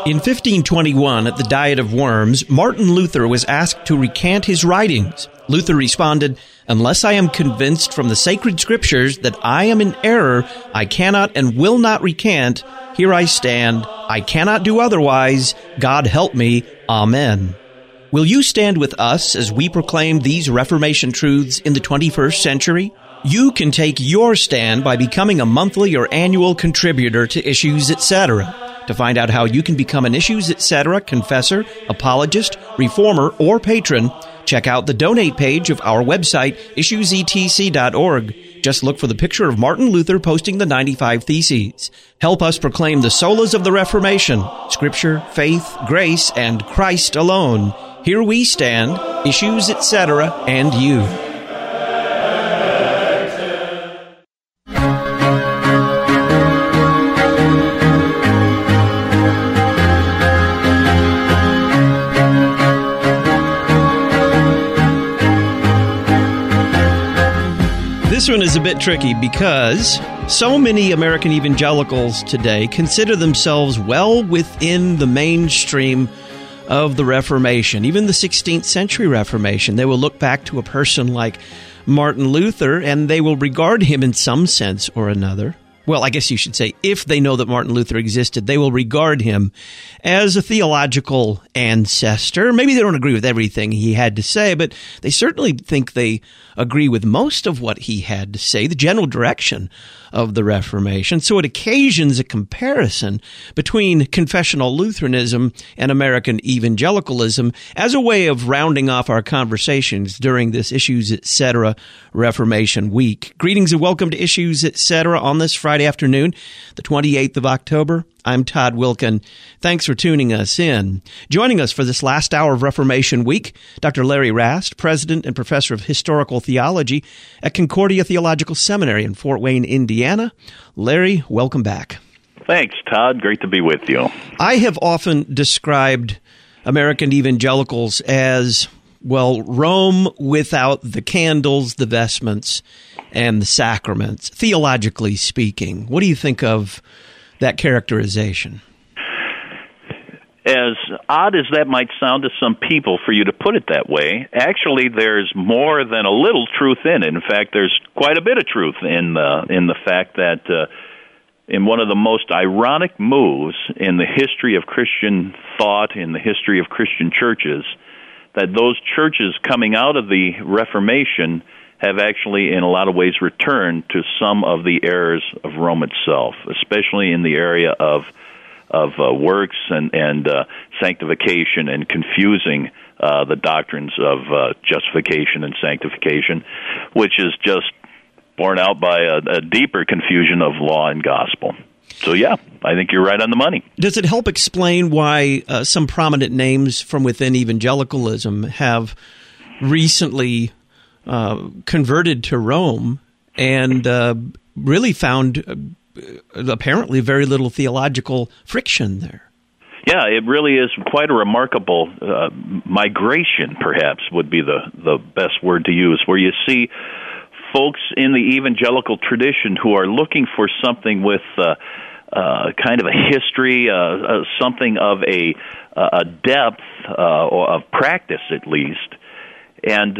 In 1521, at the Diet of Worms, Martin Luther was asked to recant his writings. Luther responded, "Unless I am convinced from the sacred scriptures that I am in error, I cannot and will not recant. Here I stand. I cannot do otherwise. God help me. Amen." Will you stand with us as we proclaim these Reformation truths in the 21st century? You can take your stand by becoming a monthly or annual contributor to Issues Etc. To find out how you can become an Issues Etc. confessor, apologist, reformer, or patron, check out the donate page of our website, issuesetc.org. Just look for the picture of Martin Luther posting the 95 Theses. Help us proclaim the solas of the Reformation, Scripture, faith, grace, and Christ alone. Here we stand, Issues Etc., and you. This one is a bit tricky because so many American evangelicals today consider themselves well within the mainstream of the Reformation, even the 16th century Reformation. They will look back to a person like Martin Luther, and they will regard him in some sense or another. Well, I guess you should say, if they know that Martin Luther existed, they will regard him as a theological ancestor. Maybe they don't agree with everything he had to say, but they certainly think they agree with most of what he had to say, the general direction of the Reformation. So it occasions a comparison between confessional Lutheranism and American evangelicalism as a way of rounding off our conversations during this Issues Etc. Reformation Week. Greetings and welcome to Issues Etc. on this Friday afternoon, the 28th of October. I'm Todd Wilkin. Thanks for tuning us in. Joining us for this last hour of Reformation Week, Dr. Larry Rast, President and Professor of Historical Theology at Concordia Theological Seminary in Fort Wayne, Indiana. Larry, welcome back. Thanks, Todd. Great to be with you. I have often described American evangelicals as, well, Rome without the candles, the vestments, and the sacraments, theologically speaking. What do you think of that characterization? As odd as that might sound to some people for you to put it that way, actually there's more than a little truth in it. In fact, there's quite a bit of truth in the fact that in one of the most ironic moves in the history of Christian thought, in the history of Christian churches, that those churches coming out of the Reformation have actually, in a lot of ways, returned to some of the errors of Rome itself, especially in the area of works and sanctification, and confusing the doctrines of justification and sanctification, which is just borne out by a deeper confusion of law and gospel. So, yeah, I think you're right on the money. Does it help explain why some prominent names from within evangelicalism have recently converted to Rome and really found apparently very little theological friction there? Yeah, it really is quite a remarkable migration, perhaps, would be the best word to use, where you see folks in the evangelical tradition who are looking for something with kind of a history, something of a depth or of practice, at least. And,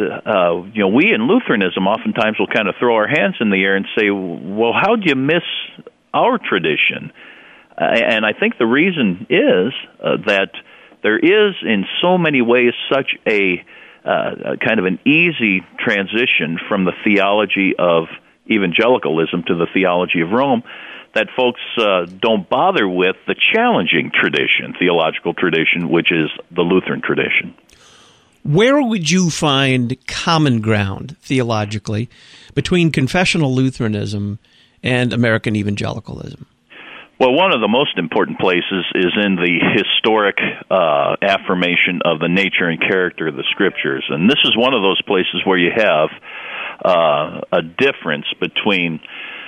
we in Lutheranism oftentimes will kind of throw our hands in the air and say, well, how'd you miss our tradition? And I think the reason is that there is, in so many ways, such a kind of an easy transition from the theology of evangelicalism to the theology of Rome, that folks don't bother with the challenging tradition, theological tradition, which is the Lutheran tradition. Where would you find common ground, theologically, between confessional Lutheranism and American evangelicalism? Well, one of the most important places is in the historic affirmation of the nature and character of the Scriptures. And this is one of those places where you have a difference between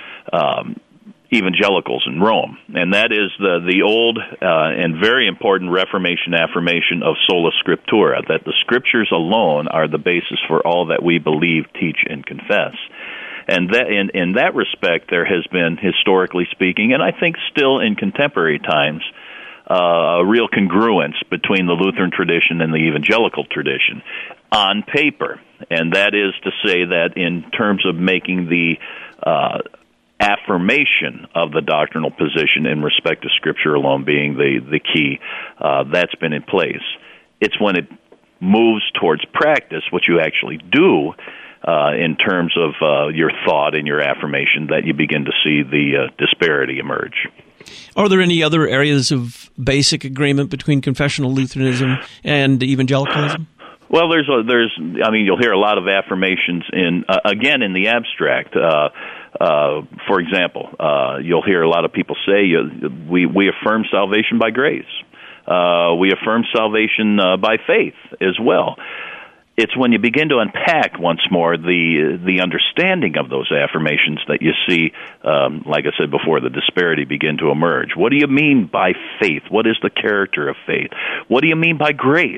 evangelicals in Rome, and that is the old and very important Reformation affirmation of sola scriptura, that the Scriptures alone are the basis for all that we believe, teach, and confess. And that, in that respect, there has been, historically speaking, and I think still in contemporary times, a real congruence between the Lutheran tradition and the evangelical tradition on paper. And that is to say that in terms of making the affirmation of the doctrinal position in respect to Scripture alone being the key, that's been in place. It's when it moves towards practice, what you actually do in terms of your thought and your affirmation, that you begin to see the disparity emerge. Are there any other areas of basic agreement between confessional Lutheranism and evangelicalism? Well, you'll hear a lot of affirmations in the abstract. For example, you'll hear a lot of people say, we affirm salvation by grace. We affirm salvation by faith as well. It's when you begin to unpack once more the understanding of those affirmations that you see, like I said before, the disparity begin to emerge. What do you mean by faith? What is the character of faith? What do you mean by grace?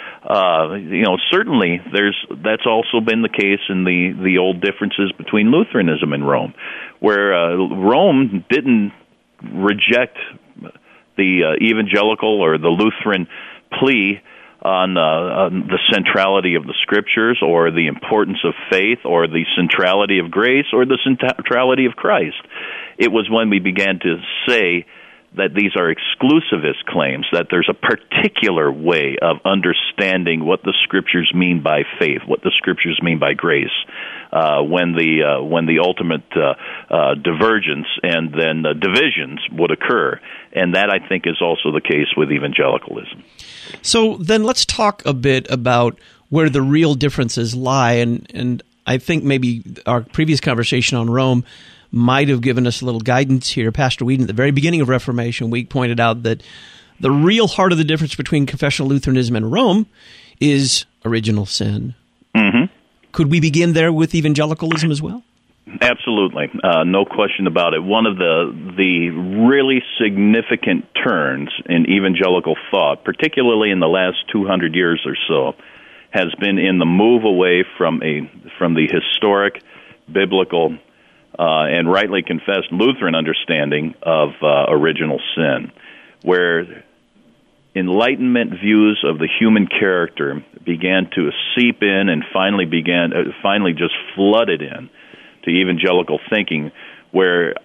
Certainly that's also been the case in the old differences between Lutheranism and Rome, where Rome didn't reject the evangelical or the Lutheran plea on the centrality of the Scriptures or the importance of faith or the centrality of grace or the centrality of Christ. It was when we began to say that these are exclusivist claims, that there's a particular way of understanding what the Scriptures mean by faith, what the Scriptures mean by grace, when the ultimate divergence and then divisions would occur. And that, I think, is also the case with evangelicalism. So then let's talk a bit about where the real differences lie, and I think maybe our previous conversation on Rome might have given us a little guidance here. Pastor Whedon, at the very beginning of Reformation Week, pointed out that the real heart of the difference between confessional Lutheranism and Rome is original sin. Mm-hmm. Could we begin there with evangelicalism as well? Absolutely. No question about it. One of the really significant turns in evangelical thought, particularly in the last 200 years or so, has been in the move away from the historic, biblical, and rightly confessed Lutheran understanding of original sin, where Enlightenment views of the human character began to seep in and finally just flooded in to evangelical thinking, where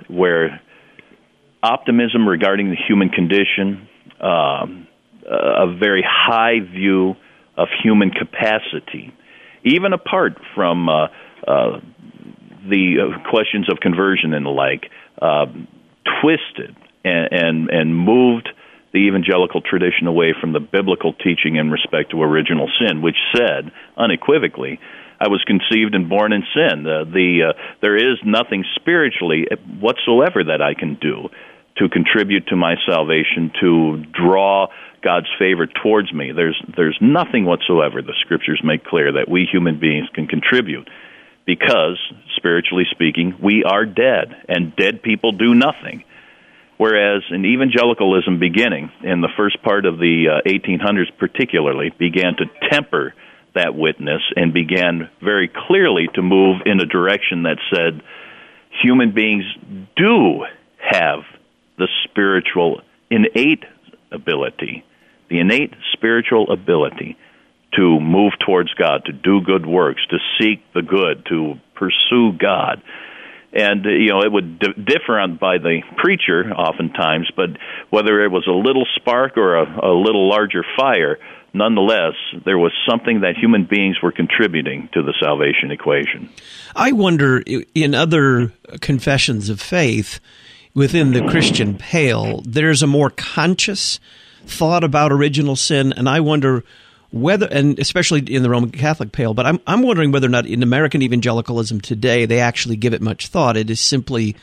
optimism regarding the human condition, a very high view of human capacity, even apart from the questions of conversion and the like, twisted and moved the evangelical tradition away from the biblical teaching in respect to original sin, which said unequivocally, I was conceived and born in sin. There is nothing spiritually whatsoever that I can do to contribute to my salvation, to draw God's favor towards me. There's nothing whatsoever, the Scriptures make clear, that we human beings can contribute, because, spiritually speaking, we are dead, and dead people do nothing. Whereas in evangelicalism beginning, in the first part of the 1800s particularly, began to temper that witness and began very clearly to move in a direction that said human beings do have the spiritual innate ability, the innate spiritual ability to move towards God, to do good works, to seek the good, to pursue God. And, it would differ by the preacher oftentimes, but whether it was a little spark or a little larger fire, nonetheless, there was something that human beings were contributing to the salvation equation. I wonder, in other confessions of faith within the Christian pale, there's a more conscious thought about original sin, and I wonder whether, and especially in the Roman Catholic pale, but I'm wondering whether or not in American evangelicalism today they actually give it much thought. It is simply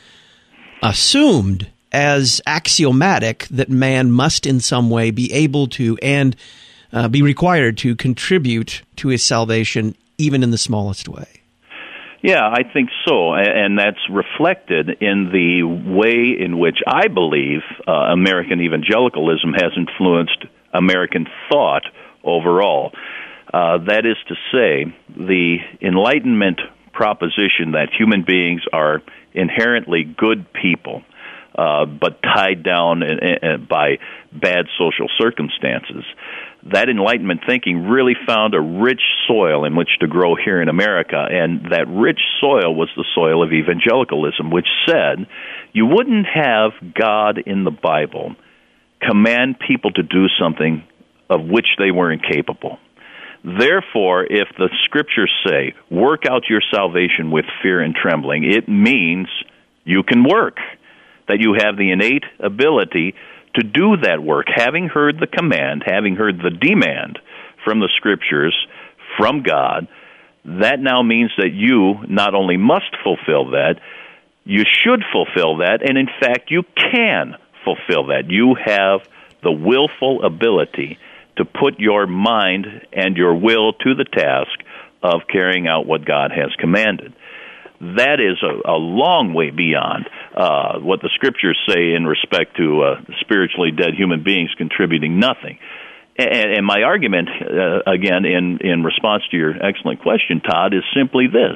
assumed as axiomatic that man must in some way be able to and be required to contribute to his salvation, even in the smallest way. Yeah, I think so, and that's reflected in the way in which I believe American evangelicalism has influenced American thought overall. That is to say, the Enlightenment proposition that human beings are inherently good people but tied down by bad social circumstances. That Enlightenment thinking really found a rich soil in which to grow here in America, and that rich soil was the soil of evangelicalism, which said you wouldn't have God in the Bible command people to do something of which they were incapable. Therefore, if the Scriptures say, work out your salvation with fear and trembling, it means you can work, that you have the innate ability to do that work, having heard the command, having heard the demand from the Scriptures, from God. That now means that you not only must fulfill that, you should fulfill that, and in fact you can fulfill that. You have the willful ability to put your mind and your will to the task of carrying out what God has commanded. That is a long way beyond what the Scriptures say in respect to spiritually dead human beings contributing nothing. And my argument, again, in response to your excellent question, Todd, is simply this,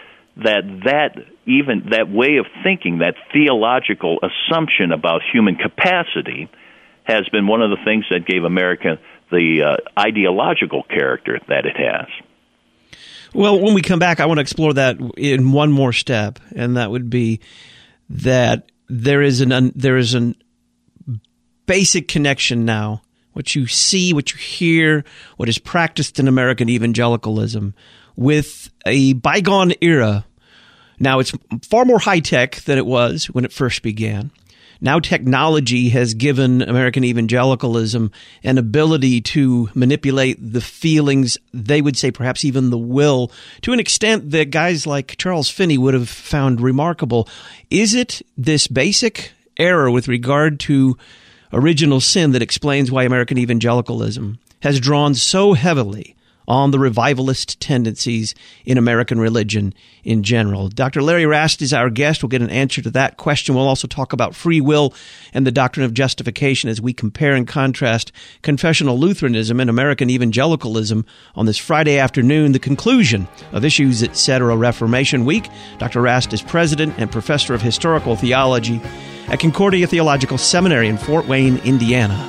that way of thinking, that theological assumption about human capacity, has been one of the things that gave America the ideological character that it has. Well, when we come back, I want to explore that in one more step, and that would be that there is an basic connection now. What you see, what you hear, what is practiced in American evangelicalism with a bygone era. Now, it's far more high-tech than it was when it first began. Now technology has given American evangelicalism an ability to manipulate the feelings, they would say perhaps even the will, to an extent that guys like Charles Finney would have found remarkable. Is it this basic error with regard to original sin that explains why American evangelicalism has drawn so heavily on the revivalist tendencies in American religion in general? Dr. Larry Rast is our guest. We'll get an answer to that question. We'll also talk about free will and the doctrine of justification as we compare and contrast confessional Lutheranism and American evangelicalism on this Friday afternoon, the conclusion of Issues Etc. Reformation Week. Dr. Rast is president and professor of historical theology at Concordia Theological Seminary in Fort Wayne, Indiana.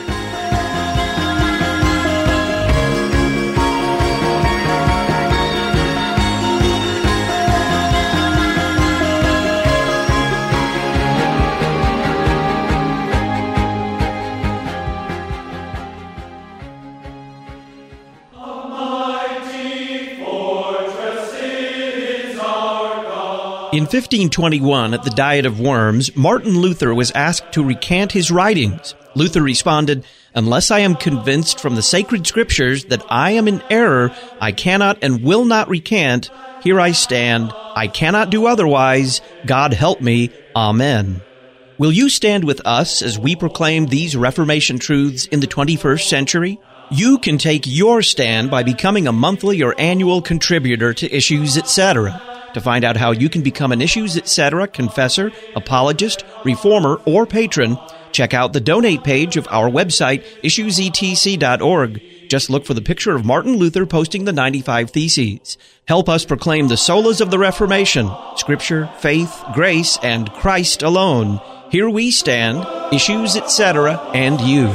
In 1521, at the Diet of Worms, Martin Luther was asked to recant his writings. Luther responded, "Unless I am convinced from the sacred scriptures that I am in error, I cannot and will not recant. Here I stand. I cannot do otherwise. God help me. Amen." Will you stand with us as we proclaim these Reformation truths in the 21st century? You can take your stand by becoming a monthly or annual contributor to Issues Etc. To find out how you can become an Issues Etc. confessor, apologist, reformer, or patron, check out the donate page of our website, issuesetc.org. Just look for the picture of Martin Luther posting the 95 Theses. Help us proclaim the solas of the Reformation, Scripture, faith, grace, and Christ alone. Here we stand, Issues Etc. and you.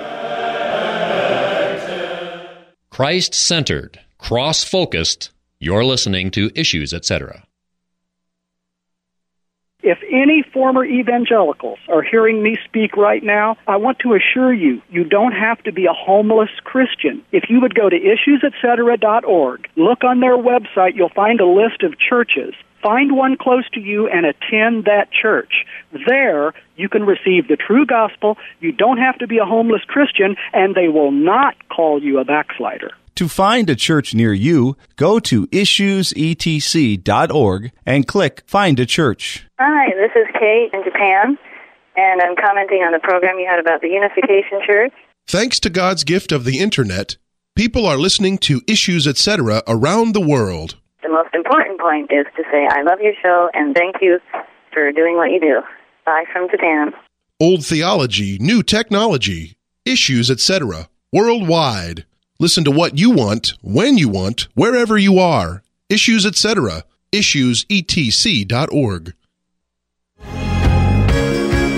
Christ-centered, cross-focused. You're listening to Issues Etc. If any former evangelicals are hearing me speak right now, I want to assure you, you don't have to be a homeless Christian. If you would go to issuesetc.org, look on their website, you'll find a list of churches. Find one close to you and attend that church. There, you can receive the true gospel. You don't have to be a homeless Christian, and they will not call you a backslider. To find a church near you, go to issuesetc.org and click Find a Church. Hi, this is Kate in Japan, and I'm commenting on the program you had about the Unification Church. Thanks to God's gift of the Internet, people are listening to Issues Etc. around the world. The most important point is to say, I love your show, and thank you for doing what you do. Bye from Japan. Old theology, new technology, Issues Etc. worldwide. Listen to what you want, when you want, wherever you are. Issues Etc. issuesetc.org.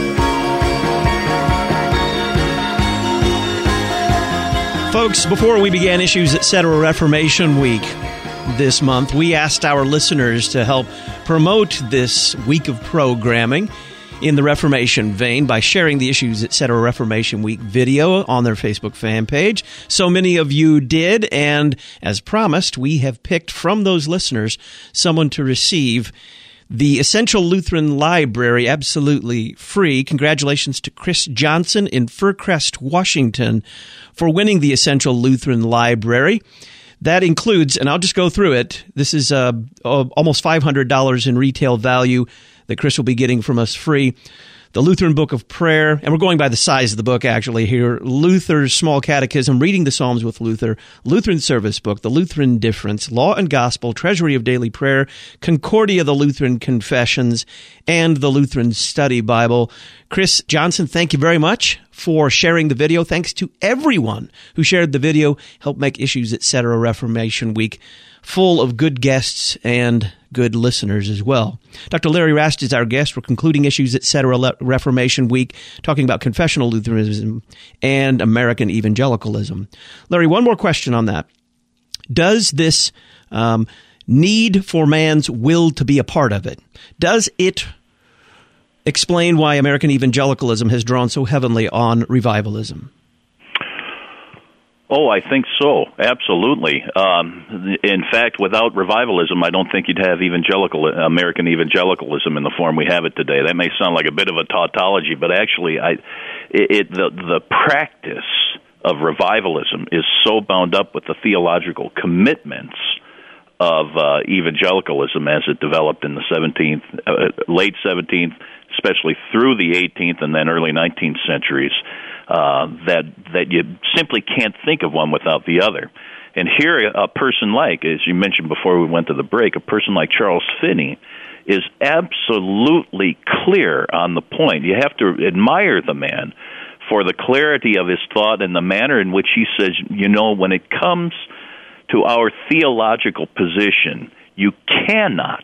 Folks, before we began Issues Etc. Reformation Week this month, we asked our listeners to help promote this week of programming in the Reformation vein by sharing the Issues Etc. Reformation Week video on their Facebook fan page. So many of you did, and as promised, we have picked from those listeners someone to receive the Essential Lutheran Library absolutely free. Congratulations to Chris Johnson in Fircrest, Washington, for winning the Essential Lutheran Library. That includes, and I'll just go through it, this is almost $500 in retail value that Chris will be getting from us free. The Lutheran Book of Prayer, and we're going by the size of the book actually here, Luther's Small Catechism, Reading the Psalms with Luther, Lutheran Service Book, The Lutheran Difference, Law and Gospel, Treasury of Daily Prayer, Concordia, the Lutheran Confessions, and the Lutheran Study Bible. Chris Johnson, thank you very much for sharing the video. Thanks to everyone who shared the video, helped make Issues Etc. Reformation Week full of good guests and good listeners as well. Dr. Larry Rast is our guest. We're concluding Issues Etc. Reformation Week, talking about confessional Lutheranism and American evangelicalism. Larry, one more question on that. Does this need for man's will to be a part of it, does it explain why American evangelicalism has drawn so heavily on revivalism? Oh, I think so. Absolutely. In fact, without revivalism, I don't think you'd have American evangelicalism in the form we have it today. That may sound like a bit of a tautology, but actually, the practice of revivalism is so bound up with the theological commitments of evangelicalism as it developed in the late 17th, especially through the 18th and then early 19th centuries. That you simply can't think of one without the other. And here, a person like, as you mentioned before we went to the break, a person like Charles Finney is absolutely clear on the point. You have to admire the man for the clarity of his thought and the manner in which he says, when it comes to our theological position, you cannot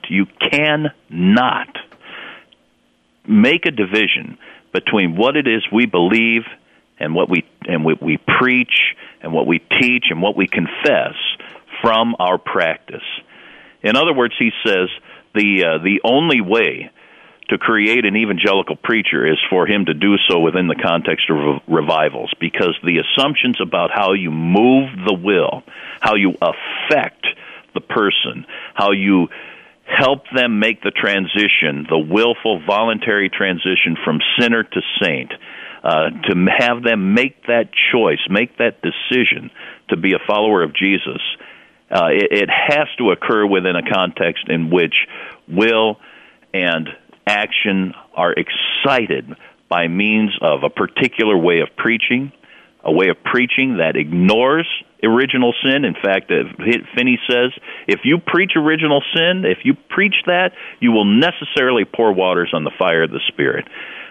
make a division between what it is we believe and what we preach and what we teach and what we confess from our practice. In other words, he says the only way to create an evangelical preacher is for him to do so within the context of revivals, because the assumptions about how you move the will, how you affect the person, how you help them make the transition, the willful, voluntary transition from sinner to saint, to have them make that choice, make that decision to be a follower of Jesus, it has to occur within a context in which will and action are excited by means of a particular way of preaching, a way of preaching that ignores original sin. In fact, Finney says, if you preach original sin, if you preach that, you will necessarily pour waters on the fire of the Spirit.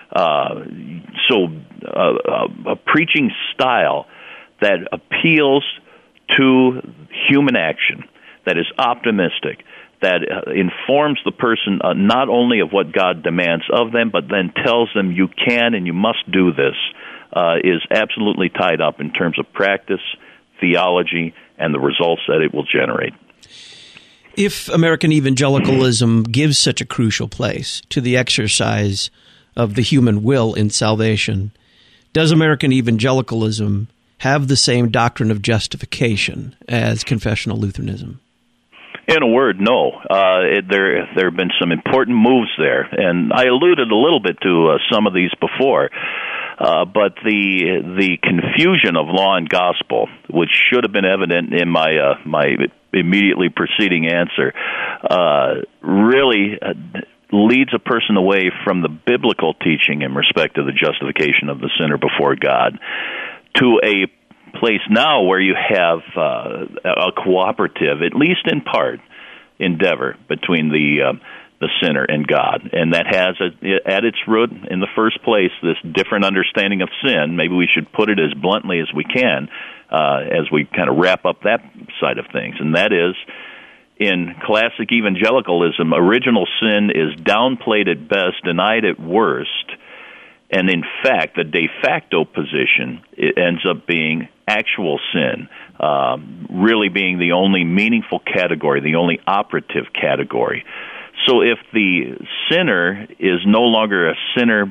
So a preaching style that appeals to human action, that is optimistic, that informs the person not only of what God demands of them, but then tells them you can and you must do this, is absolutely tied up in terms of practice, theology, and the results that it will generate. If American evangelicalism gives such a crucial place to the exercise of the human will in salvation, does American evangelicalism have the same doctrine of justification as confessional Lutheranism? In a word, no. There have been some important moves there, and I alluded a little bit to some of these before. But the confusion of law and gospel, which should have been evident in my immediately preceding answer, really leads a person away from the biblical teaching in respect to the justification of the sinner before God to a place now where you have a cooperative, at least in part, endeavor between the sinner and God. And that has at its root, in the first place, this different understanding of sin. Maybe we should put it as bluntly as we can as we kind of wrap up that side of things. And that is, in classic evangelicalism, original sin is downplayed at best, denied at worst, and in fact, the de facto position, it ends up being actual sin really being the only meaningful category, the only operative category. So if the sinner is no longer a sinner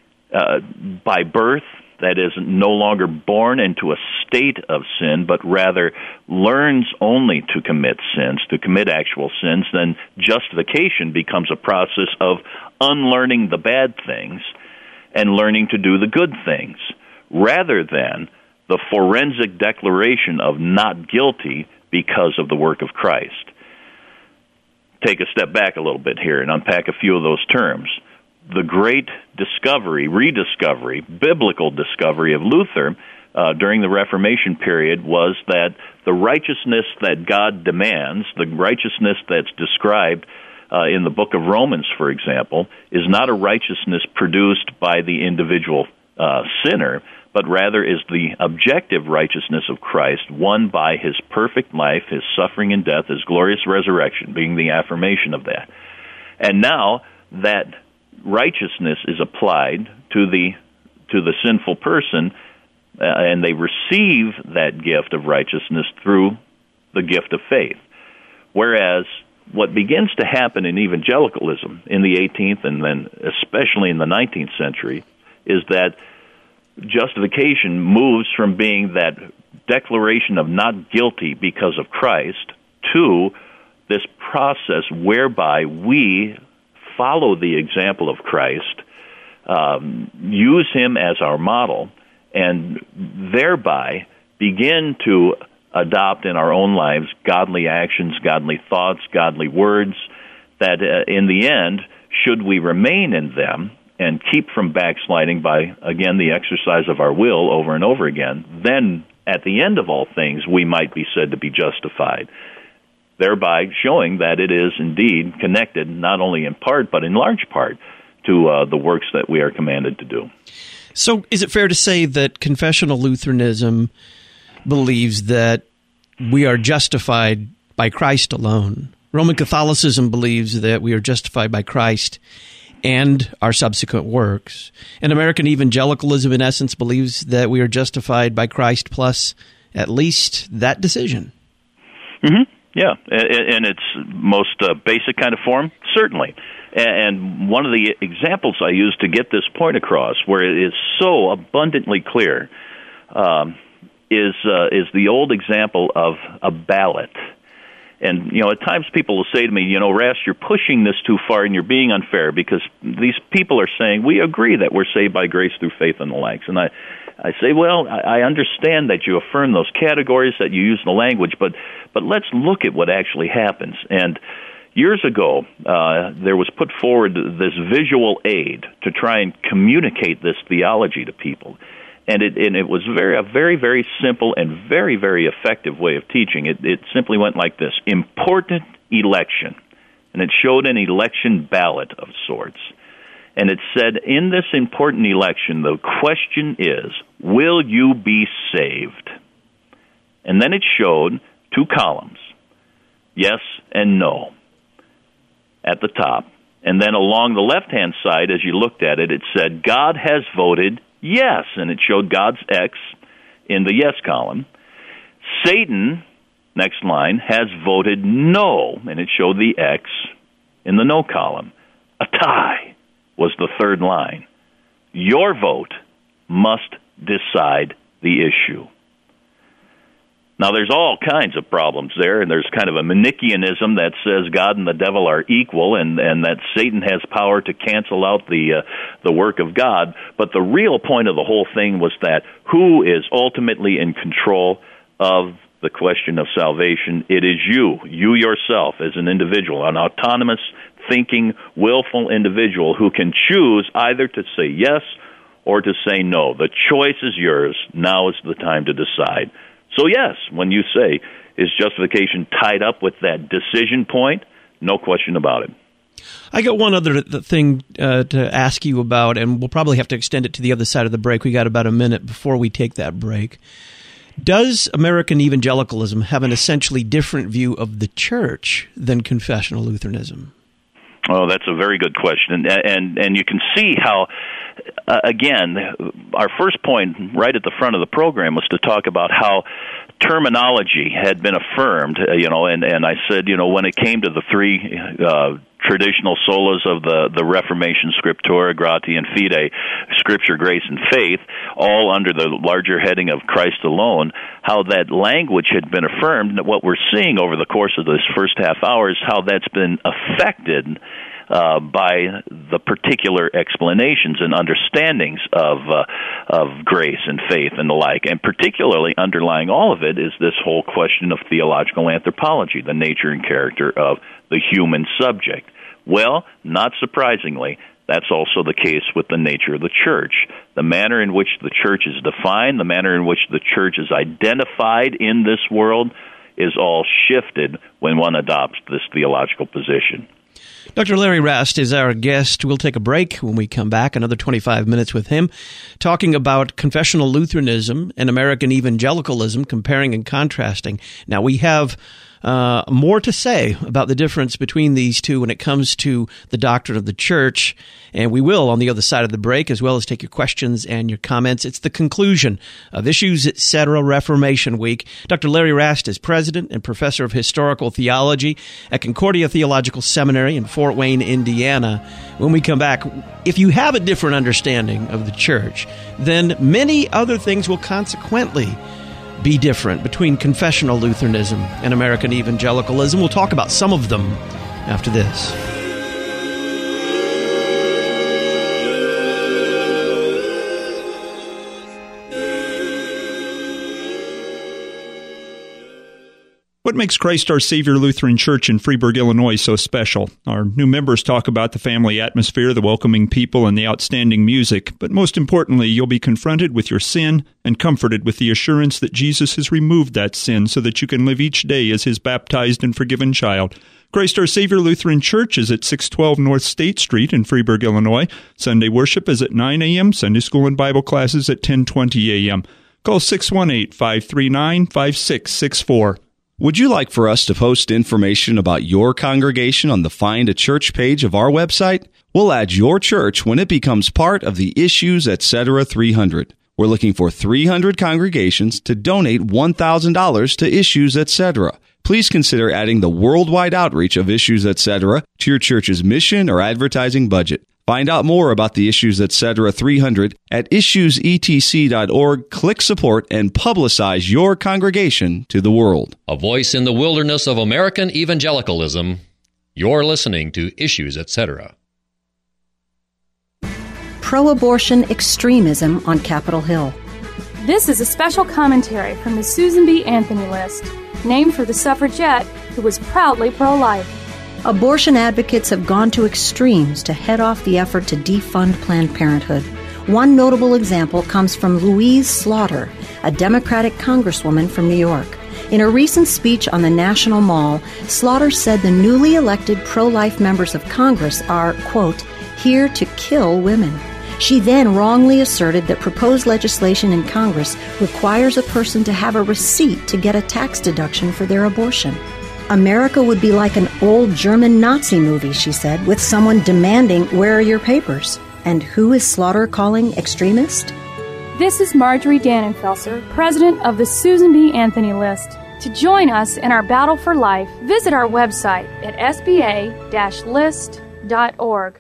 by birth, that is, no longer born into a state of sin, but rather learns only to commit sins, to commit actual sins, then justification becomes a process of unlearning the bad things and learning to do the good things, rather than the forensic declaration of not guilty because of the work of Christ. Take a step back a little bit here and unpack a few of those terms. The great discovery, rediscovery, biblical discovery of Luther during the Reformation period was that the righteousness that God demands, the righteousness that's described in the book of Romans, for example, is not a righteousness produced by the individual sinner, but rather is the objective righteousness of Christ, won by his perfect life, his suffering and death, his glorious resurrection, being the affirmation of that. And now that righteousness is applied to the sinful person, and they receive that gift of righteousness through the gift of faith. Whereas what begins to happen in evangelicalism in the 18th and then especially in the 19th century is that justification moves from being that declaration of not guilty because of Christ to this process whereby we follow the example of Christ, use him as our model, and thereby begin to adopt in our own lives godly actions, godly thoughts, godly words, that in the end, should we remain in them and keep from backsliding by, again, the exercise of our will over and over again, then at the end of all things, we might be said to be justified, thereby showing that it is indeed connected, not only in part, but in large part, to the works that we are commanded to do. So is it fair to say that confessional Lutheranism believes that we are justified by Christ alone? Roman Catholicism believes that we are justified by Christ and our subsequent works. And American evangelicalism, in essence, believes that we are justified by Christ plus at least that decision. Mm-hmm. Yeah, in its most basic kind of form, certainly. And one of the examples I use to get this point across, where it is so abundantly clear, is the old example of a ballot. And, at times people will say to me, Rast, you're pushing this too far and you're being unfair because these people are saying, we agree that we're saved by grace through faith and the likes. And I say, well, I understand that you affirm those categories, that you use the language, but let's look at what actually happens. And years ago, there was put forward this visual aid to try and communicate this theology to people. And it was a very, very simple and very, very effective way of teaching. It simply went like this: important election. And it showed an election ballot of sorts. And it said, in this important election, the question is, will you be saved? And then it showed two columns, yes and no, at the top. And then along the left-hand side, as you looked at it, it said, God has voted yes, and it showed God's X in the yes column. Satan, next line, has voted no, and it showed the X in the no column. A tie was the third line. Your vote must decide the issue. Now, there's all kinds of problems there, and there's kind of a Manichaeanism that says God and the devil are equal, and that Satan has power to cancel out the work of God. But the real point of the whole thing was that who is ultimately in control of the question of salvation? It is you yourself as an individual, an autonomous, thinking, willful individual who can choose either to say yes or to say no. The choice is yours. Now is the time to decide. So yes, when you say, is justification tied up with that decision point? No question about it. I got one other thing to ask you about, and we'll probably have to extend it to the other side of the break. We got about a minute before we take that break. Does American evangelicalism have an essentially different view of the church than confessional Lutheranism? Oh, that's a very good question, and you can see how, again, our first point right at the front of the program was to talk about how terminology had been affirmed, and I said, when it came to the three traditional solas of the Reformation, Scriptura, Gratiae, and Fide, Scripture, Grace, and Faith, all under the larger heading of Christ alone, how that language had been affirmed. What we're seeing over the course of this first half hour is how that's been affected by the particular explanations and understandings of grace and faith and the like. And particularly underlying all of it is this whole question of theological anthropology, the nature and character of the human subject. Well, not surprisingly, that's also the case with the nature of the church. The manner in which the church is defined, the manner in which the church is identified in this world is all shifted when one adopts this theological position. Dr. Larry Rast is our guest. We'll take a break. When we come back, another 25 minutes with him, talking about confessional Lutheranism and American evangelicalism, comparing and contrasting. Now, we have more to say about the difference between these two when it comes to the doctrine of the church, and we will on the other side of the break, as well as take your questions and your comments. It's the conclusion of Issues, Etc. Reformation Week. Dr. Larry Rast is president and professor of historical theology at Concordia Theological Seminary in Fort Wayne, Indiana. When we come back, if you have a different understanding of the church, then many other things will consequently be different between confessional Lutheranism and American evangelicalism. We'll talk about some of them after this. What makes Christ Our Savior Lutheran Church in Freeburg, Illinois so special? Our new members talk about the family atmosphere, the welcoming people, and the outstanding music. But most importantly, you'll be confronted with your sin and comforted with the assurance that Jesus has removed that sin so that you can live each day as His baptized and forgiven child. Christ Our Savior Lutheran Church is at 612 North State Street in Freeburg, Illinois. Sunday worship is at 9 a.m., Sunday school and Bible classes at 10:20 a.m. Call 618-539-5664. Would you like for us to post information about your congregation on the Find a Church page of our website? We'll add your church when it becomes part of the Issues, Etc. 300. We're looking for 300 congregations to donate $1,000 to Issues, Etc. Please consider adding the worldwide outreach of Issues, Etc. to your church's mission or advertising budget. Find out more about the Issues, Etc. 300 at issuesetc.org. Click support and publicize your congregation to the world. A voice in the wilderness of American evangelicalism. You're listening to Issues, Etc. Pro-abortion extremism on Capitol Hill. This is a special commentary from the Susan B. Anthony List, named for the suffragette who was proudly pro-life. Abortion advocates have gone to extremes to head off the effort to defund Planned Parenthood. One notable example comes from Louise Slaughter, a Democratic congresswoman from New York. In a recent speech on the National Mall, Slaughter said the newly elected pro-life members of Congress are, quote, here to kill women. She then wrongly asserted that proposed legislation in Congress requires a person to have a receipt to get a tax deduction for their abortion. America would be like an old German Nazi movie, she said, with someone demanding, where are your papers? And who is Slaughter calling extremist? This is Marjorie Dannenfelser, president of the Susan B. Anthony List. To join us in our battle for life, visit our website at sba-list.org.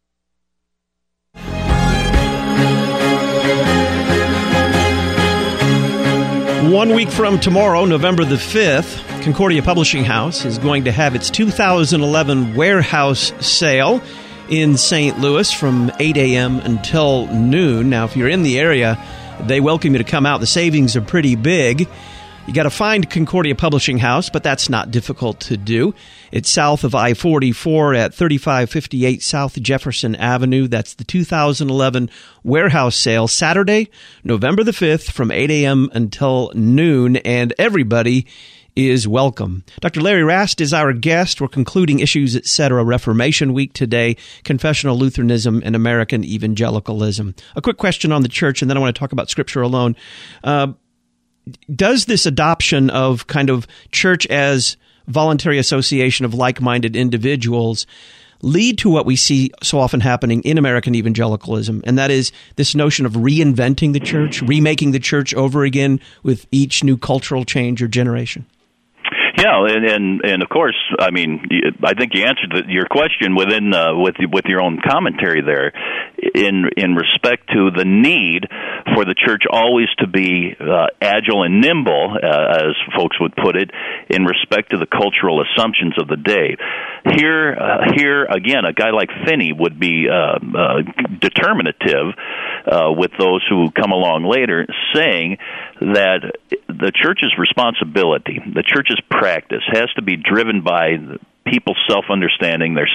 One week from tomorrow, November the 5th, Concordia Publishing House is going to have its 2011 warehouse sale in St. Louis from 8 a.m. until noon. Now, if you're in the area, they welcome you to come out. The savings are pretty big. You got to find Concordia Publishing House, but that's not difficult to do. It's south of I-44 at 3558 South Jefferson Avenue. That's the 2011 warehouse sale, Saturday, November the 5th from 8 a.m. until noon, and everybody is welcome. Dr. Larry Rast is our guest. We're concluding Issues, Etc. Reformation Week today, confessional Lutheranism and American evangelicalism. A quick question on the church, and then I want to talk about Scripture alone. Does this adoption of kind of church as voluntary association of like-minded individuals lead to what we see so often happening in American evangelicalism, and that is this notion of reinventing the church, remaking the church over again with each new cultural change or generation? Yeah, and of course, I mean, I think you answered your question within with your own commentary there, in respect to the need for the church always to be agile and nimble, as folks would put it, in respect to the cultural assumptions of the day. Here again, a guy like Finney would be determinative with those who come along later, saying that the church's responsibility, the church's practice, has to be driven by people's self-understanding, their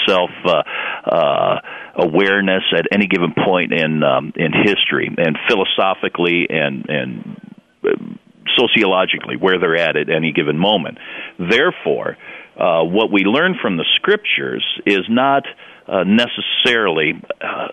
self-awareness at any given point in history, and philosophically and sociologically, where they're at any given moment. Therefore, what we learn from the Scriptures is not necessarily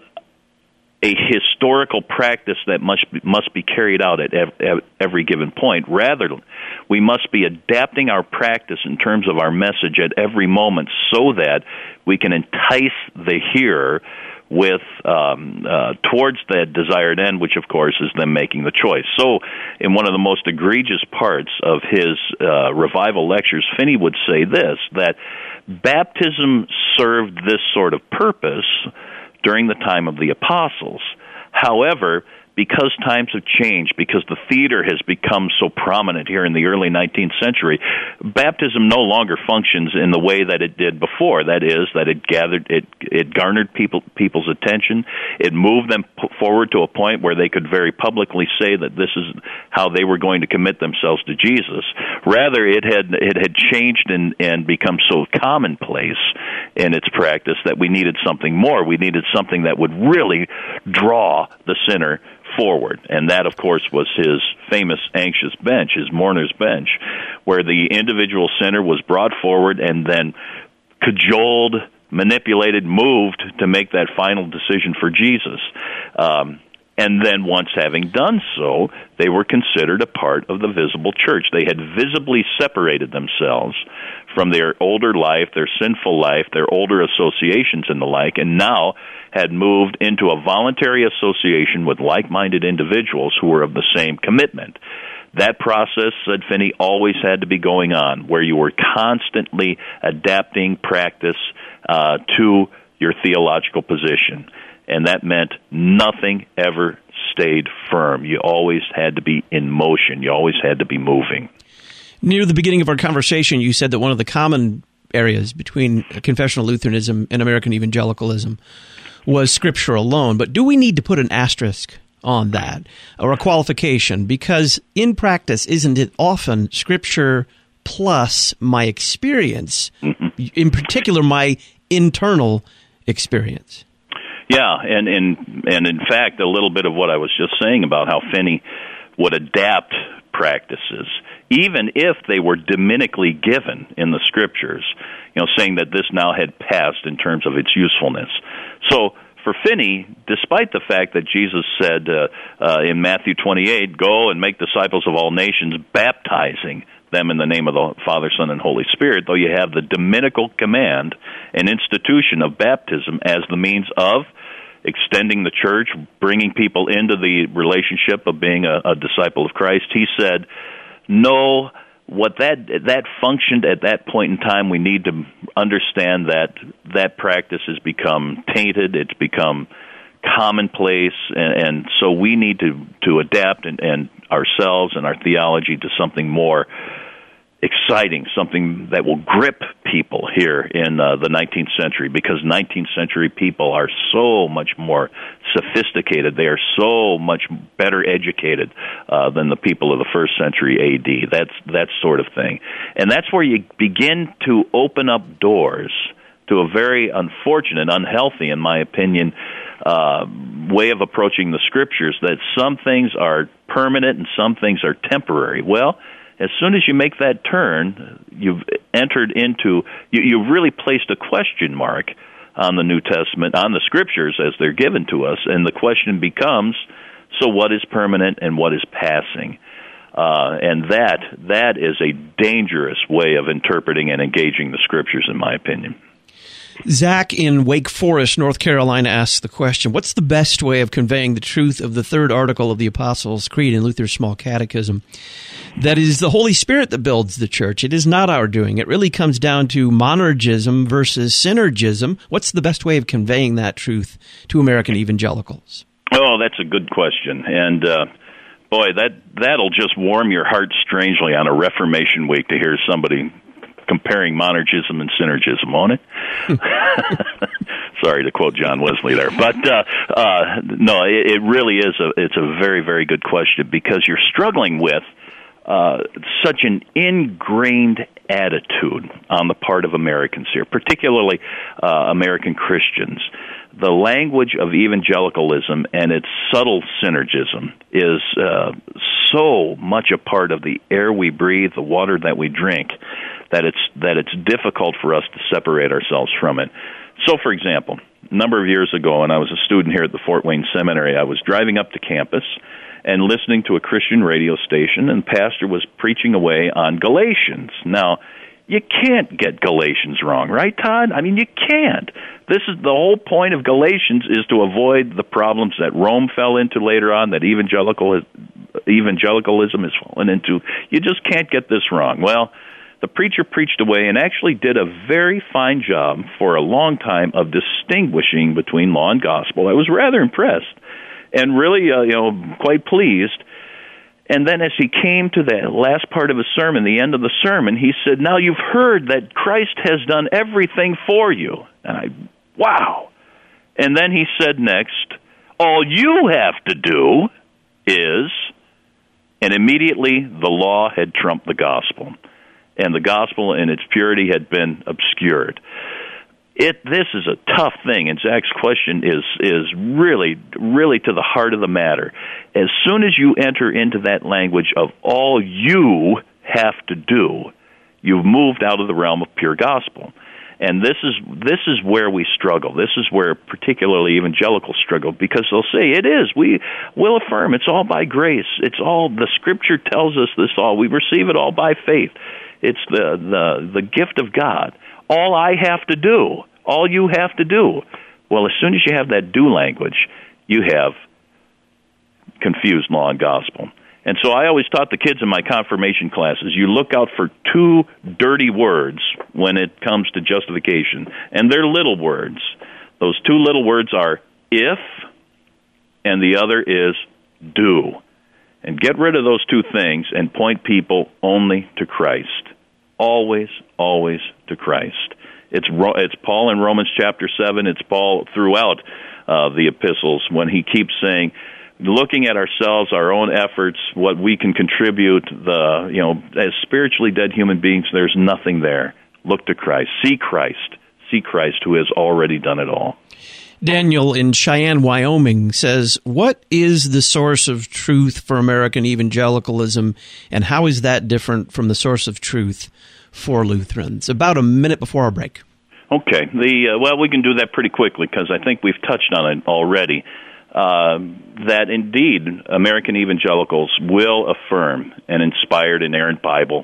a historical practice that must be carried out at every given point. Rather, we must be adapting our practice in terms of our message at every moment so that we can entice the hearer with towards that desired end, which of course is them making the choice. So in one of the most egregious parts of his revival lectures, Finney would say this, that baptism served this sort of purpose during the time of the apostles. However, because times have changed, because the theater has become so prominent here in the early 19th century, baptism no longer functions in the way that it did before. That is, that it garnered people's attention. It moved them forward to a point where they could very publicly say that this is how they were going to commit themselves to Jesus. Rather, it had changed and become so commonplace in its practice that we needed something more. We needed something that would really draw the sinner forward, and that, of course, was his famous anxious bench, his mourner's bench, where the individual sinner was brought forward and then cajoled, manipulated, moved to make that final decision for Jesus. And then once having done so, they were considered a part of the visible church. They had visibly separated themselves from their older life, their sinful life, their older associations and the like, and now had moved into a voluntary association with like-minded individuals who were of the same commitment. That process, said Finney, always had to be going on, where you were constantly adapting practice to your theological position. And that meant nothing ever stayed firm. You always had to be in motion. You always had to be moving. Near the beginning of our conversation, you said that one of the common areas between confessional Lutheranism and American evangelicalism was Scripture alone. But do we need to put an asterisk on that, or a qualification? Because in practice, isn't it often Scripture plus my experience, in particular my internal experience? Yeah, and in fact, a little bit of what I was just saying about how Finney would adapt practices, even if they were dominically given in the Scriptures, saying that this now had passed in terms of its usefulness. So for Finney, despite the fact that Jesus said in Matthew 28, "Go and make disciples of all nations, baptizing them in the name of the Father, Son, and Holy Spirit," though you have the dominical command and institution of baptism as the means of extending the church, bringing people into the relationship of being a disciple of Christ, he said, no, what that functioned at that point in time, we need to understand that practice has become tainted, it's become commonplace, and so we need to adapt and ourselves and our theology to something more exciting, something that will grip people here in the 19th century, because 19th century people are so much more sophisticated. They are so much better educated than the people of the first century AD. That sort of thing. And that's where you begin to open up doors to a very unfortunate, unhealthy, in my opinion, way of approaching the Scriptures, that some things are permanent and some things are temporary. Well, as soon as you make that turn, you've entered into, you've really placed a question mark on the New Testament, on the Scriptures as they're given to us, and the question becomes, so what is permanent and what is passing? And that is a dangerous way of interpreting and engaging the Scriptures, in my opinion. Zach in Wake Forest, North Carolina, asks the question, what's the best way of conveying the truth of the third article of the Apostles' Creed in Luther's Small Catechism? That it is the Holy Spirit that builds the church. It is not our doing. It really comes down to monergism versus synergism. What's the best way of conveying that truth to American evangelicals? Oh, that's a good question. And, boy, that'll just warm your heart strangely on a Reformation week to hear somebody comparing monergism and synergism, won't it? Sorry to quote John Wesley there. But, no, it really is it's a very, very good question because you're struggling with such an ingrained attitude on the part of Americans here, particularly American Christians. The language of evangelicalism and its subtle synergism is so much a part of the air we breathe, the water that we drink, that it's difficult for us to separate ourselves from it. So, for example, a number of years ago, when I was a student here at the Fort Wayne Seminary, I was driving up to campus and listening to a Christian radio station, and the pastor was preaching away on Galatians. Now, you can't get Galatians wrong, right, Todd? I mean, you can't. This is the whole point of Galatians, is to avoid the problems that Rome fell into later on, that evangelicalism has fallen into. You just can't get this wrong. Well, the preacher preached away and actually did a very fine job for a long time of distinguishing between law and gospel. I was rather impressed and really, quite pleased. And then as he came to the last part of his sermon, the end of the sermon, he said, now you've heard that Christ has done everything for you. And wow. And then he said next, all you have to do is, and immediately the law had trumped the gospel. And the gospel in its purity had been obscured. This is a tough thing, and Zach's question is really, really to the heart of the matter. As soon as you enter into that language of all you have to do, you've moved out of the realm of pure gospel. And this is where we struggle. This is where particularly evangelicals struggle, because they'll say it is. We'll affirm it's all by grace. It's all, the Scripture tells us this all. We receive it all by faith. It's the gift of God. All I have to do, all you have to do. Well, as soon as you have that do language, you have confused law and gospel. And so I always taught the kids in my confirmation classes, you look out for two dirty words when it comes to justification, and they're little words. Those two little words are if, and the other is do. And get rid of those two things and point people only to Christ. Always, always to Christ. It's Paul in Romans chapter 7. It's Paul throughout the epistles when he keeps saying, looking at ourselves, our own efforts, what we can contribute, as spiritually dead human beings, there's nothing there. Look to Christ. See Christ who has already done it all. Daniel in Cheyenne, Wyoming says, what is the source of truth for American evangelicalism, and how is that different from the source of truth for Lutherans? About a minute before our break. Okay. We can do that pretty quickly because I think we've touched on it already. That indeed American evangelicals will affirm an inspired, inerrant Bible.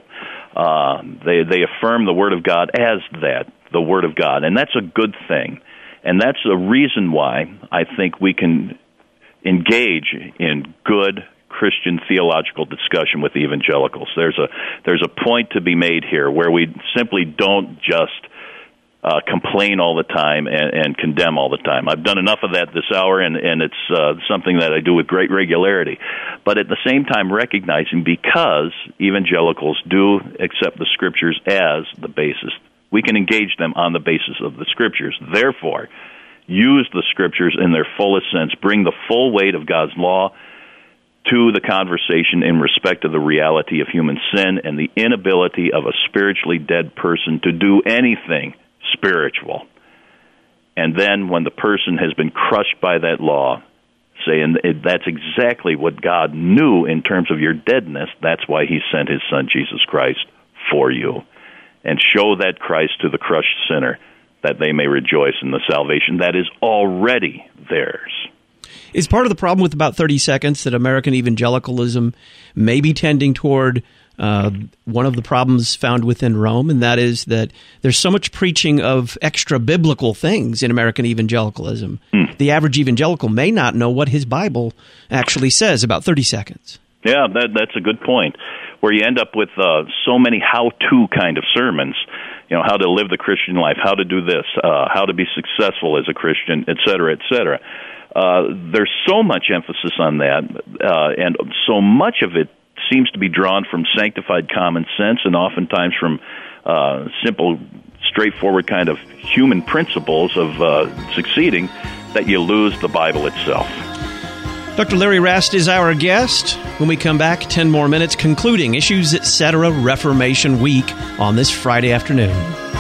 They affirm the Word of God as that, the Word of God, and that's a good thing. And that's a reason why I think we can engage in good Christian theological discussion with evangelicals. There's a point to be made here where we simply don't just complain all the time and condemn all the time. I've done enough of that this hour, and it's something that I do with great regularity. But at the same time, recognizing because evangelicals do accept the Scriptures as the basis, we can engage them on the basis of the Scriptures. Therefore, use the Scriptures in their fullest sense. Bring the full weight of God's law to the conversation in respect of the reality of human sin and the inability of a spiritually dead person to do anything spiritual. And then when the person has been crushed by that law, say, and that's exactly what God knew in terms of your deadness. That's why he sent his Son, Jesus Christ, for you. And show that Christ to the crushed sinner, that they may rejoice in the salvation that is already theirs. Is part of the problem with about 30 seconds that American evangelicalism may be tending toward one of the problems found within Rome, and that is that there's so much preaching of extra-biblical things in American evangelicalism. The average evangelical may not know what his Bible actually says. About 30 seconds. Yeah, that's a good point, where you end up with so many how-to kind of sermons, how to live the Christian life, how to do this, how to be successful as a Christian, et cetera, et cetera. There's so much emphasis on that, and so much of it seems to be drawn from sanctified common sense and oftentimes from simple, straightforward kind of human principles of succeeding, that you lose the Bible itself. Dr. Larry Rast is our guest. When we come back, 10 more minutes concluding Issues Etc. Reformation Week on this Friday afternoon.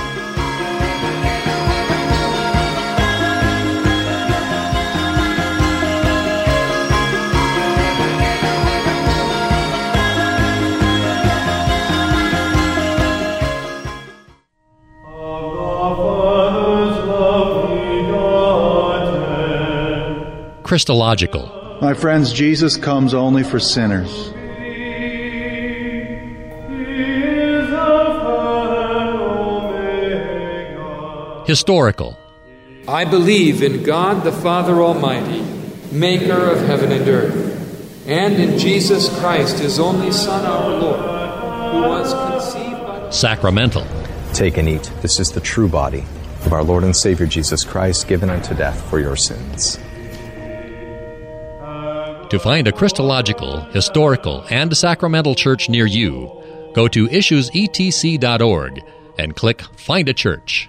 Christological. My friends, Jesus comes only for sinners. Historical. I believe in God the Father Almighty, maker of heaven and earth, and in Jesus Christ, his only Son, our Lord, who was conceived by... Sacramental. Take and eat. This is the true body of our Lord and Savior Jesus Christ, given unto death for your sins. To find a Christological, historical, and sacramental church near you, go to issuesetc.org and click Find a Church.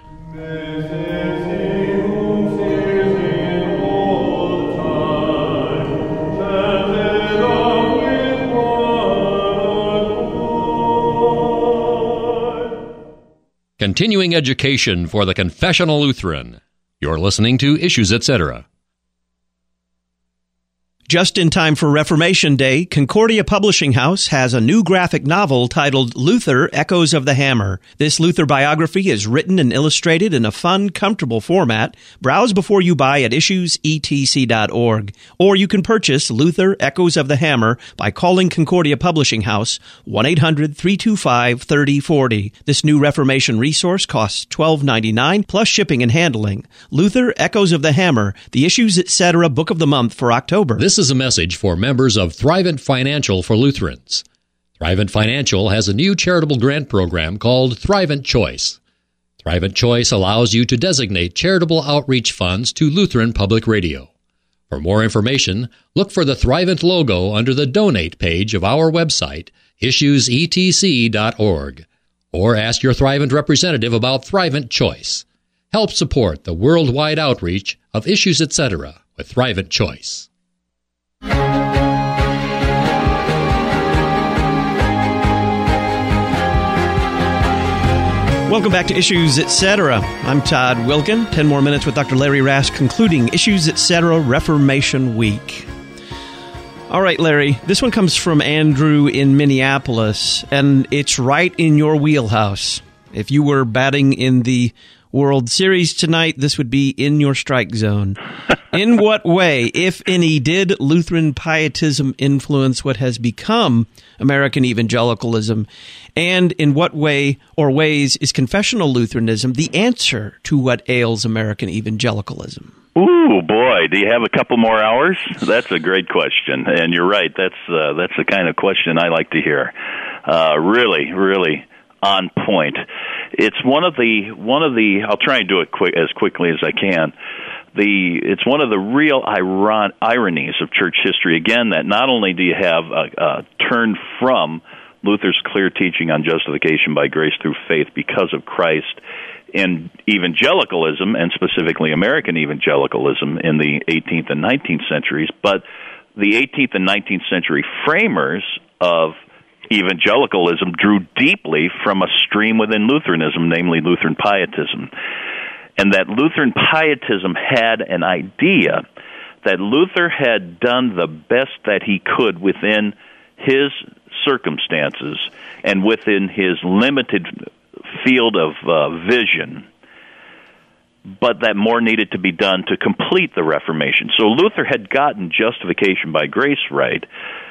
Continuing education for the Confessional Lutheran. You're listening to Issues Etc. Just in time for Reformation Day, Concordia Publishing House has a new graphic novel titled Luther, Echoes of the Hammer. This Luther biography is written and illustrated in a fun, comfortable format. Browse before you buy at issuesetc.org. Or you can purchase Luther, Echoes of the Hammer by calling Concordia Publishing House 1-800-325-3040. This new Reformation resource costs $12.99 plus shipping and handling. Luther, Echoes of the Hammer, the Issues Etc. Book of the Month for October. This is a message for members of Thrivent Financial for Lutherans. Thrivent Financial has a new charitable grant program called Thrivent Choice. Thrivent Choice allows you to designate charitable outreach funds to Lutheran Public Radio. For more information, look for the Thrivent logo under the Donate page of our website, issuesetc.org, or ask your Thrivent representative about Thrivent Choice. Help support the worldwide outreach of Issues Etc. with Thrivent Choice. Welcome back to Issues Etc. I'm Todd Wilkin. 10 more minutes with Dr. Larry Rast concluding Issues Etc. Reformation Week. All right, Larry, this one comes from Andrew in Minneapolis, and it's right in your wheelhouse. If you were batting in the World Series tonight, this would be in your strike zone. In what way, if any, did Lutheran pietism influence what has become American evangelicalism? And in what way or ways is confessional Lutheranism the answer to what ails American evangelicalism? Ooh, boy, do you have a couple more hours? That's a great question, and you're right. That's the kind of question I like to hear. Really, really on point. It's one of the. I'll try and do it as quickly as I can. It's one of the real ironies of church history. Again, that not only do you have a turn from Luther's clear teaching on justification by grace through faith because of Christ in evangelicalism, and specifically American evangelicalism in the 18th and 19th centuries, but the 18th and 19th century framers of evangelicalism drew deeply from a stream within Lutheranism, namely Lutheran pietism. And that Lutheran pietism had an idea that Luther had done the best that he could within his circumstances and within his limited field of vision, but that more needed to be done to complete the Reformation. So Luther had gotten justification by grace right,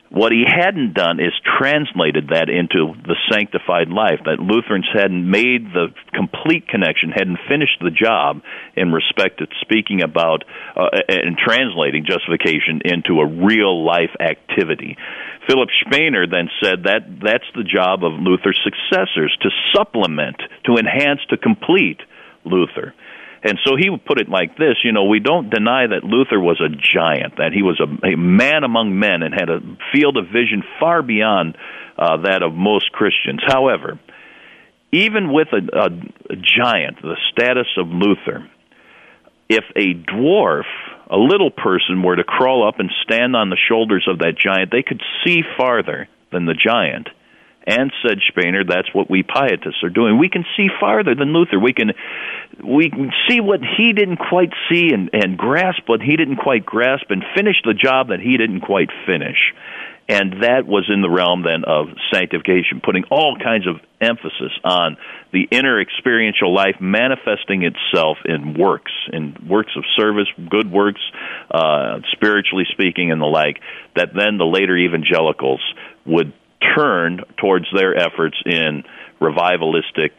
What he hadn't done is translated that into the sanctified life, that Lutherans hadn't made the complete connection, hadn't finished the job in respect to speaking about and translating justification into a real life activity. Philip Spener then said that that's the job of Luther's successors, to supplement, to enhance, to complete Luther. And so he would put it like this, we don't deny that Luther was a giant, that he was a man among men and had a field of vision far beyond that of most Christians. However, even with a giant, the status of Luther, if a dwarf, a little person, were to crawl up and stand on the shoulders of that giant, they could see farther than the giant. And, said Spener, that's what we pietists are doing. We can see farther than Luther. We can see what he didn't quite see and grasp what he didn't quite grasp and finish the job that he didn't quite finish. And that was in the realm then of sanctification, putting all kinds of emphasis on the inner experiential life manifesting itself in works of service, good works, spiritually speaking and the like, that then the later evangelicals would turn towards their efforts in revivalistic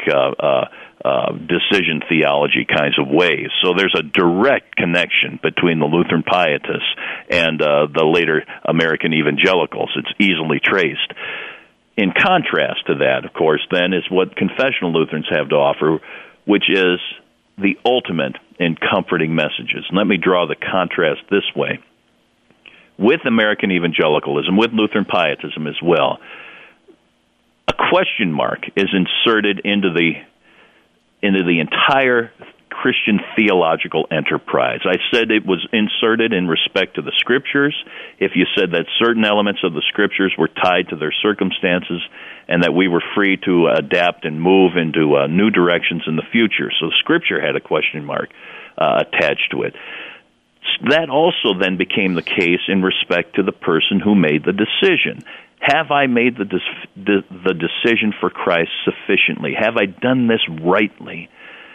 decision theology kinds of ways. So there's a direct connection between the Lutheran pietists and the later American evangelicals. It's easily traced. In contrast to that, of course, then, is what confessional Lutherans have to offer, which is the ultimate in comforting messages. And let me draw the contrast this way. With American evangelicalism, with Lutheran pietism as well, a question mark is inserted into the entire Christian theological enterprise. I said it was inserted in respect to the Scriptures. If you said that certain elements of the Scriptures were tied to their circumstances and that we were free to adapt and move into new directions in the future. So Scripture had a question mark attached to it. That also then became the case in respect to the person who made the decision. Have I made the decision for Christ sufficiently? Have I done this rightly?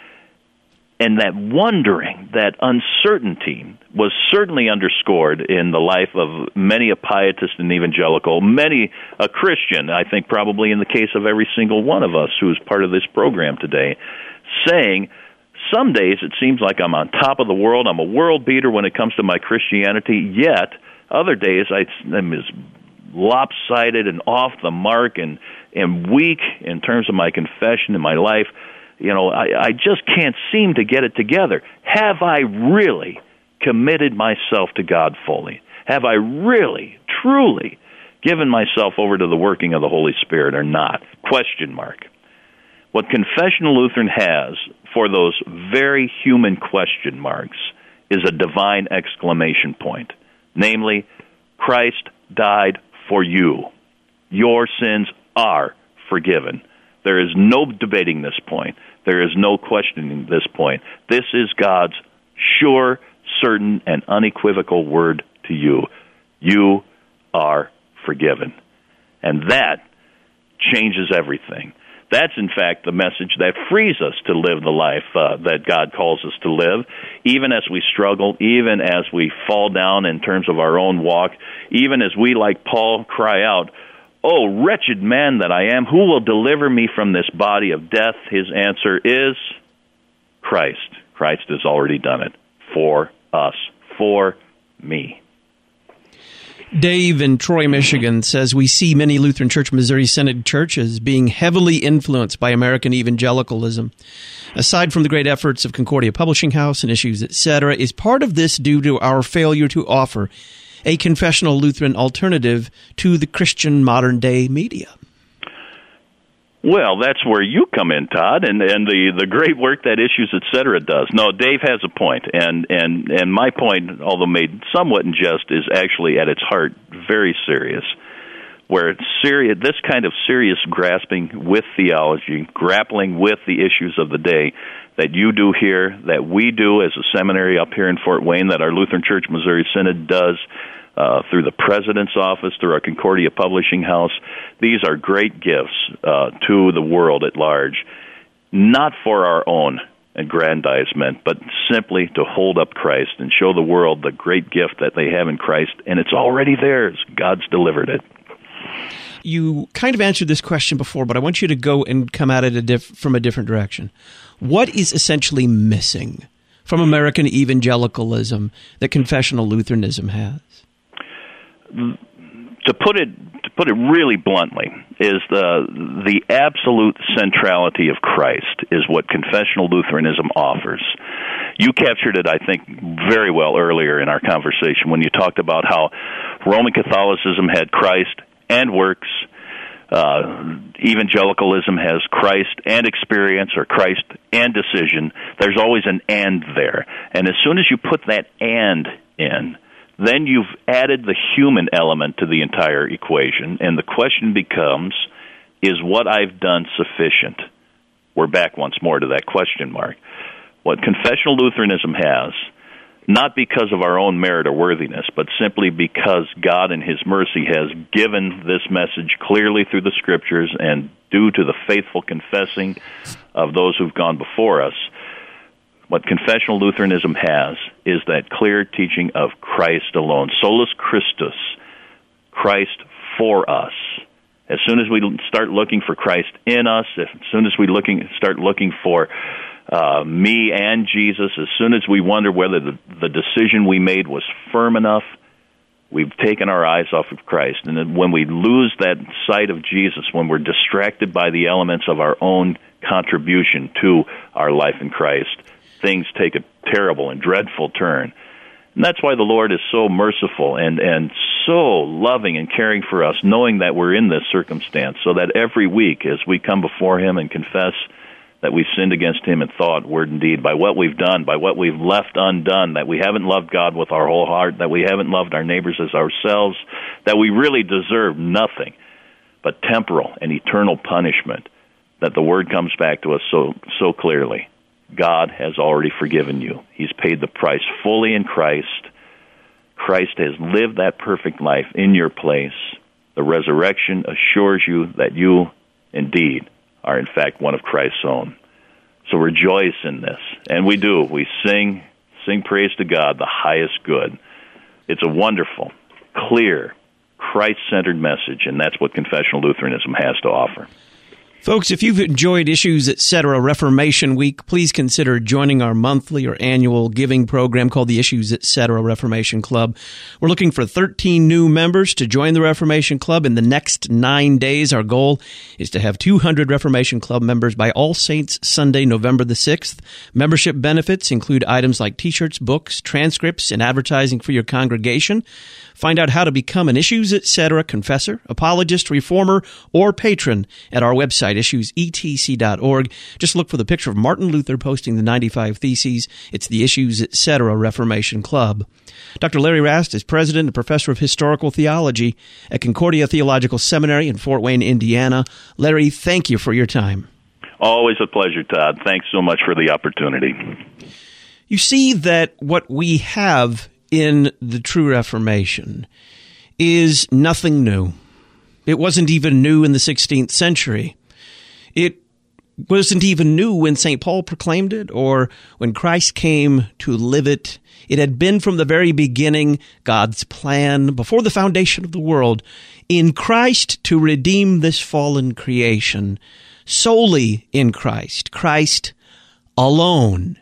And that wondering, that uncertainty, was certainly underscored in the life of many a pietist and evangelical, many a Christian, I think probably in the case of every single one of us who is part of this program today, saying, some days it seems like I'm on top of the world, I'm a world beater when it comes to my Christianity, yet other days I'm as lopsided and off the mark and weak in terms of my confession and my life. I just can't seem to get it together. Have I really committed myself to God fully? Have I really, truly given myself over to the working of the Holy Spirit or not? Question mark. What confessional Lutheran has for those very human question marks is a divine exclamation point. Namely, Christ died for you. Your sins are forgiven. There is no debating this point. There is no questioning this point. This is God's sure, certain, and unequivocal word to you. You are forgiven. And that changes everything. That's, in fact, the message that frees us to live the life that God calls us to live, even as we struggle, even as we fall down in terms of our own walk, even as we, like Paul, cry out, "Oh, wretched man that I am, who will deliver me from this body of death?" His answer is Christ. Christ has already done it for us, for me. Dave in Troy, Michigan says, we see many Lutheran Church Missouri Synod churches being heavily influenced by American evangelicalism. Aside from the great efforts of Concordia Publishing House and Issues, etc., is part of this due to our failure to offer a confessional Lutheran alternative to the Christian modern-day media? Well, that's where you come in, Todd, and the great work that Issues, etc. does. No, Dave has a point, and my point, although made somewhat in jest, is actually at its heart very serious. Where it's serious, this kind of serious grasping with theology, grappling with the issues of the day that you do here, that we do as a seminary up here in Fort Wayne, that our Lutheran Church Missouri Synod does, through the President's Office, through our Concordia Publishing House. These are great gifts to the world at large, not for our own aggrandizement, but simply to hold up Christ and show the world the great gift that they have in Christ, and it's already theirs. God's delivered it. You kind of answered this question before, but I want you to go and come at it from a different direction. What is essentially missing from American evangelicalism that confessional Lutheranism has? To put it really bluntly, is the absolute centrality of Christ is what confessional Lutheranism offers. You captured it, I think, very well earlier in our conversation when you talked about how Roman Catholicism had Christ and works. Evangelicalism has Christ and experience, or Christ and decision. There's always an and there. And as soon as you put that and in, then you've added the human element to the entire equation, and the question becomes, is what I've done sufficient? We're back once more to that question mark. What confessional Lutheranism has, not because of our own merit or worthiness, but simply because God in His mercy has given this message clearly through the Scriptures and due to the faithful confessing of those who've gone before us, what confessional Lutheranism has is that clear teaching of Christ alone. Solus Christus, Christ for us. As soon as we start looking for Christ in us, as soon as we start looking for me and Jesus, as soon as we wonder whether the decision we made was firm enough, we've taken our eyes off of Christ. And then when we lose that sight of Jesus, when we're distracted by the elements of our own contribution to our life in Christ, things take a terrible and dreadful turn. And that's why the Lord is so merciful and so loving and caring for us, knowing that we're in this circumstance, so that every week as we come before Him and confess that we've sinned against Him in thought, word, and deed, by what we've done, by what we've left undone, that we haven't loved God with our whole heart, that we haven't loved our neighbors as ourselves, that we really deserve nothing but temporal and eternal punishment, that the Word comes back to us so clearly. God has already forgiven you. He's paid the price fully in Christ. Christ has lived that perfect life in your place. The resurrection assures you that you, indeed, are in fact one of Christ's own. So rejoice in this. And we do. We sing praise to God, the highest good. It's a wonderful, clear, Christ-centered message, and that's what confessional Lutheranism has to offer. Folks, if you've enjoyed Issues, Etc. Reformation Week, please consider joining our monthly or annual giving program called the Issues, Etc. Reformation Club. We're looking for 13 new members to join the Reformation Club in the next 9 days. Our goal is to have 200 Reformation Club members by All Saints Sunday, November the 6th. Membership benefits include items like T-shirts, books, transcripts, and advertising for your congregation. Find out how to become an Issues, Etc. confessor, apologist, reformer, or patron at our website, issuesetc.org. Just look for the picture of Martin Luther posting the 95 Theses. It's the Issues, Etc. Reformation Club. Dr. Larry Rast is president and professor of historical theology at Concordia Theological Seminary in Fort Wayne, Indiana. Larry, thank you for your time. Always a pleasure, Todd. Thanks so much for the opportunity. You see that what we have in the true Reformation is nothing new. It wasn't even new in the 16th century. It wasn't even new when St. Paul proclaimed it or when Christ came to live it. It had been from the very beginning God's plan before the foundation of the world in Christ to redeem this fallen creation, solely in Christ, Christ alone.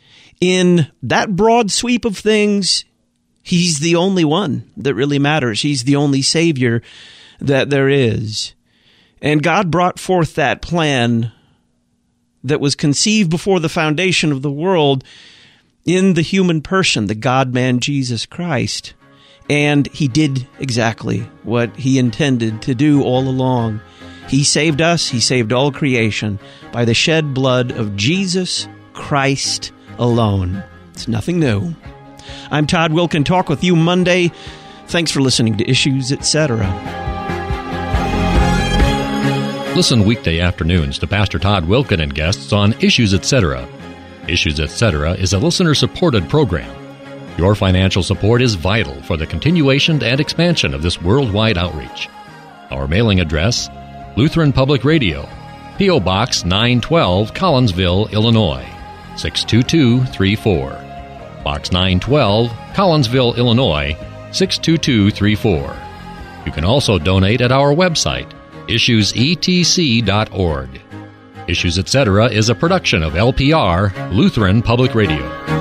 In that broad sweep of things, He's the only one that really matters. He's the only Savior that there is. And God brought forth that plan that was conceived before the foundation of the world in the human person, the God-man Jesus Christ. And He did exactly what He intended to do all along. He saved us, He saved all creation by the shed blood of Jesus Christ alone. It's nothing new. I'm Todd Wilken. Talk with you Monday. Thanks for listening to Issues, Etc. Listen weekday afternoons to Pastor Todd Wilken and guests on Issues, Etc. Issues, Etc. is a listener-supported program. Your financial support is vital for the continuation and expansion of this worldwide outreach. Our mailing address, Lutheran Public Radio, P.O. Box 912, Collinsville, Illinois, 62234. Box 912, Collinsville, Illinois, 62234. You can also donate at our website, issuesetc.org. Issues Etc. is a production of LPR, Lutheran Public Radio.